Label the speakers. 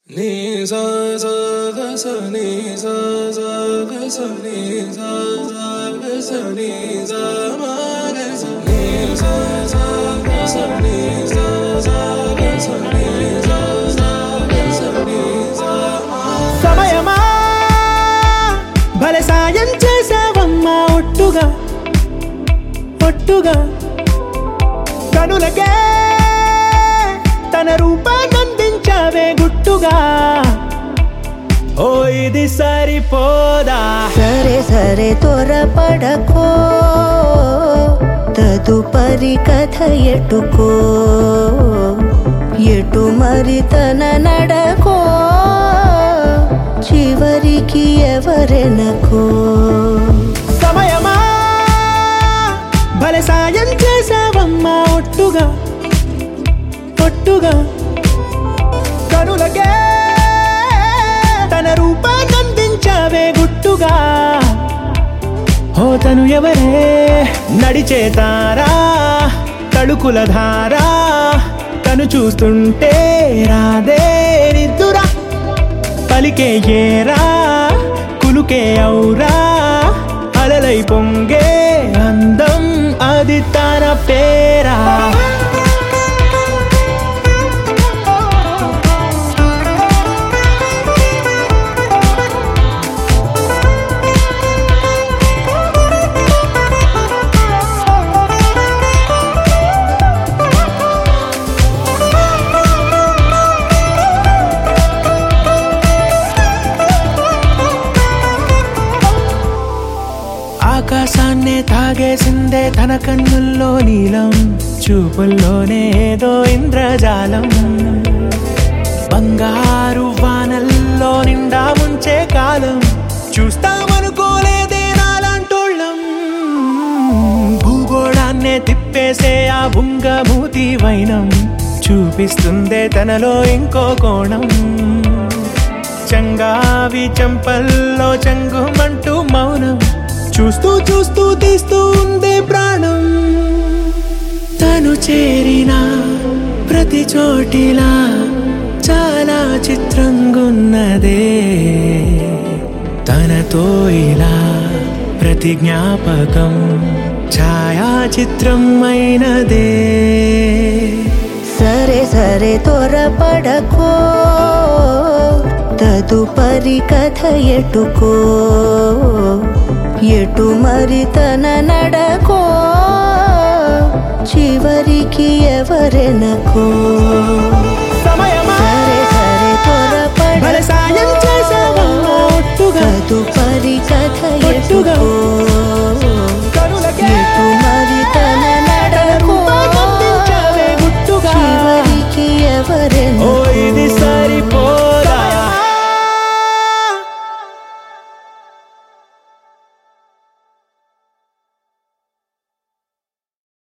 Speaker 1: Ni sa sa ga sa ni sa sa ga sa ni sa sa ga sa ni sa ma ga sa ni sa sa ga sa ni sa sa ga sa ni sa sa ga sa ni sa ma
Speaker 2: సమయమా భలే సాయం చేసావమ్మా ఒట్టుగా ఒట్టుగా కనులకే తన రూపాన్నందించావే గుట్టుగా ఓ ఇది సరిపోదా
Speaker 3: సరే సరే త్వరపడకో తదుపరి కథ ఎటుకో ఎటు మరి తన నడకో చివరికి ఎవరెనకో
Speaker 2: సమయమా భలే సాయం చేసావమ్మా ఒట్టుగా ఒట్టుగా కనులకే తన రూపాన్నందించావే గుట్టుగా ఓ తను ఎవరే నడిచే తారా తళుకుల ధారా తను చూస్తుంటే రాదే నిద్దురా పలికే ఏరా కులుకే ఔరా అలలై పొంగే అందం అది తన పేరా ఆకాశాన్నే తాగేసిందే తన కన్నుల్లో నీలం చూపుల్లోనే ఏదో ఇంద్రజాలం బంగారు వానల్లో నిండా ముంచే కాలం చూస్తామనుకోలేదే నాలాంటోళ్ళం భూగోళాన్నే తిప్పేసే ఆ బుంగమూతి వైనం చూపిస్తుందే తనలో ఇంకో కోణం చంగావి చంపల్లో చంగుమంటూ మౌనం చూస్తూ చూస్తూ తీస్తూ ఉందే ప్రాణం తను చేరిన ప్రతి చోటిలా చాలా చిత్రంగున్నదే తనతో ఇలా ప్రతి జ్ఞాపకం ఛాయాచిత్రం అయినదే
Speaker 3: సరే సరే త్వరపడకో తదుపరి కథ ఎటుకో ఎటు మరి తన నడకో చివరికి ఎవరెనకో
Speaker 2: సమయమా
Speaker 3: సరే సరే
Speaker 2: భలే సాయం చేసావమ్మా ఒట్టుగా
Speaker 3: తదుపరి కథ
Speaker 2: ఒట్టుగా
Speaker 3: ఎటుకో
Speaker 2: కనులకే
Speaker 3: ఎటు మరి తన నడకో
Speaker 2: రూపాన్నందించావే గుట్టుగా
Speaker 3: చివరికి ఎవరెనకో